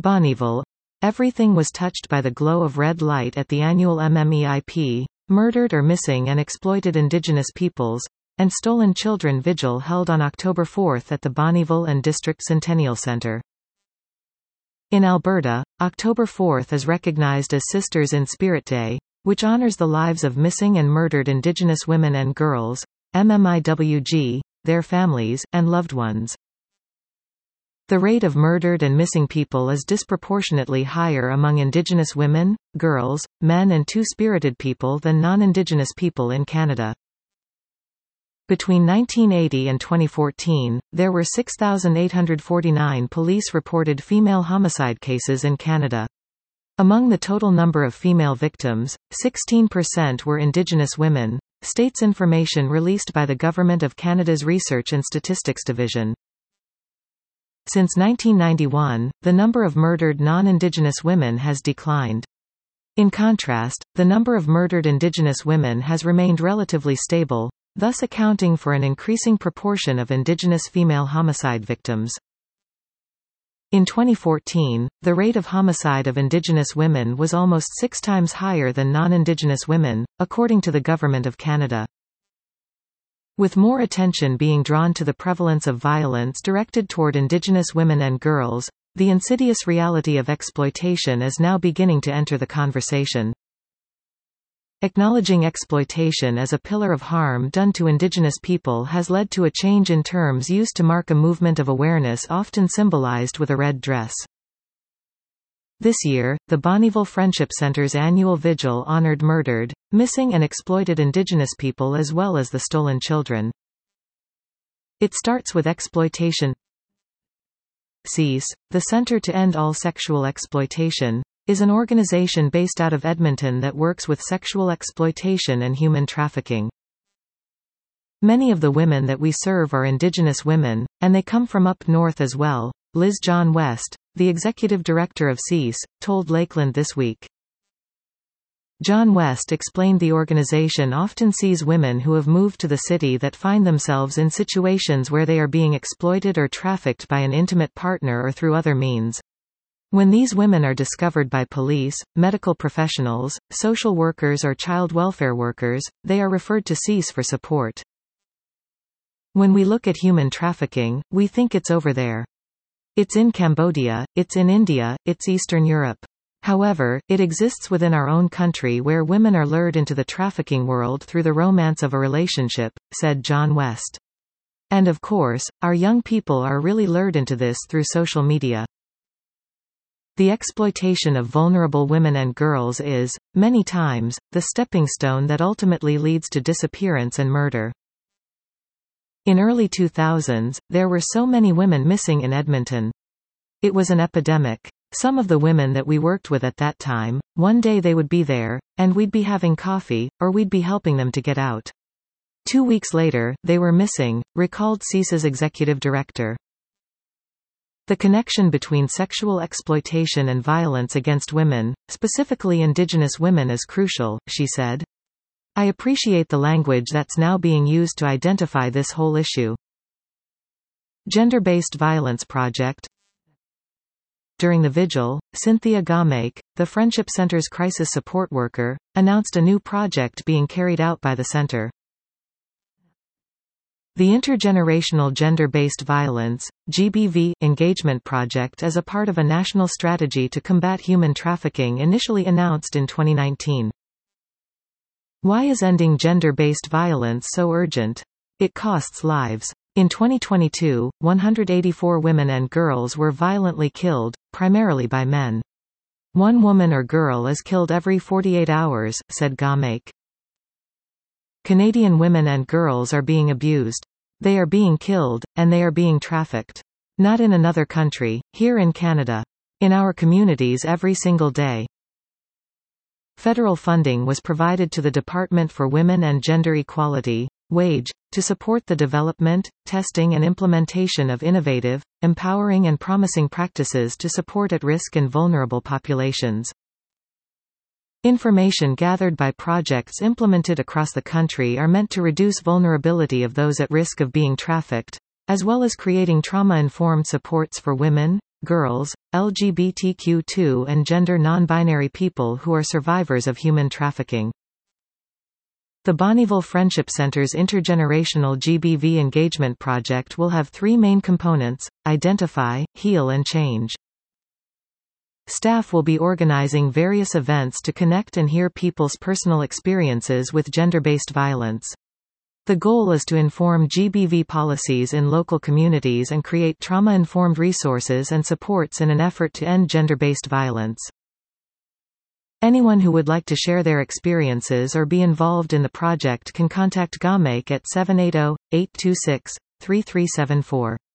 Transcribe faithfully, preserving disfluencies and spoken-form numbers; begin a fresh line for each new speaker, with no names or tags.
Bonnyville. Everything was touched by the glow of red light at the annual M M E I P, Murdered or Missing and Exploited Indigenous Peoples, and Stolen Children Vigil held on October fourth at the Bonnyville and District Centennial Centre. In Alberta, October fourth is recognized as Sisters in Spirit Day, which honors the lives of missing and murdered Indigenous women and girls, M M I W G, their families, and loved ones. The rate of murdered and missing people is disproportionately higher among Indigenous women, girls, men and two-spirited people than non-Indigenous people in Canada. Between nineteen eighty and twenty fourteen, there were six thousand eight hundred forty-nine police-reported female homicide cases in Canada. Among the total number of female victims, sixteen percent were Indigenous women, states information released by the Government of Canada's Research and Statistics Division. Since nineteen ninety-one, the number of murdered non-Indigenous women has declined. In contrast, the number of murdered Indigenous women has remained relatively stable, thus accounting for an increasing proportion of Indigenous female homicide victims. In twenty fourteen, the rate of homicide of Indigenous women was almost six times higher than non-Indigenous women, according to the Government of Canada. With more attention being drawn to the prevalence of violence directed toward Indigenous women and girls, the insidious reality of exploitation is now beginning to enter the conversation. Acknowledging exploitation as a pillar of harm done to Indigenous people has led to a change in terms used to mark a movement of awareness often symbolized with a red dress. This year, the Bonnyville Friendship Centre's annual vigil honored murdered, missing and exploited Indigenous people as well as the stolen children. It starts with exploitation. CEASE, the Centre to End All Sexual Exploitation, is an organization based out of Edmonton that works with sexual exploitation and human trafficking. Many of the women that we serve are Indigenous women, and they come from up north as well, Liz John West, the executive director of CEASE, told Lakeland this week. John West explained the organization often sees women who have moved to the city that find themselves in situations where they are being exploited or trafficked by an intimate partner or through other means. When these women are discovered by police, medical professionals, social workers or child welfare workers, they are referred to CEASE for support. When we look at human trafficking, we think it's over there. It's in Cambodia, it's in India, it's Eastern Europe. However, it exists within our own country where women are lured into the trafficking world through the romance of a relationship, said John West. And of course, our young people are really lured into this through social media. The exploitation of vulnerable women and girls is, many times, the stepping stone that ultimately leads to disappearance and murder. In early two thousands, there were so many women missing in Edmonton. It was an epidemic. Some of the women that we worked with at that time, one day they would be there, and we'd be having coffee, or we'd be helping them to get out. Two weeks later, they were missing, recalled CEASE's executive director. The connection between sexual exploitation and violence against women, specifically Indigenous women, is crucial, she said. I appreciate the language that's now being used to identify this whole issue. Gender-Based Violence Project. During the vigil, Cynthia Gomake, the Friendship Centre's crisis support worker, announced a new project being carried out by the center. The Intergenerational Gender-Based Violence (G B V) Engagement Project is a part of a national strategy to combat human trafficking initially announced in twenty nineteen. Why is ending gender-based violence so urgent? It costs lives. In twenty twenty-two, one hundred eighty-four women and girls were violently killed, primarily by men. One woman or girl is killed every forty-eight hours, said Gomake. Canadian women and girls are being abused. They are being killed, and they are being trafficked. Not in another country, here in Canada. In our communities every single day. Federal funding was provided to the Department for Women and Gender Equality, WAGE, to support the development, testing and implementation of innovative, empowering and promising practices to support at-risk and vulnerable populations. Information gathered by projects implemented across the country are meant to reduce vulnerability of those at risk of being trafficked, as well as creating trauma-informed supports for women, girls, L G B T Q two and gender non-binary people who are survivors of human trafficking. The Bonneville Friendship Center's intergenerational G B V engagement project will have three main components: identify, heal and change. Staff will be organizing various events to connect and hear people's personal experiences with gender-based violence. The goal is to inform G B V policies in local communities and create trauma-informed resources and supports in an effort to end gender-based violence. Anyone who would like to share their experiences or be involved in the project can contact G A M A C at seven eight zero, eight two six, three three seven four.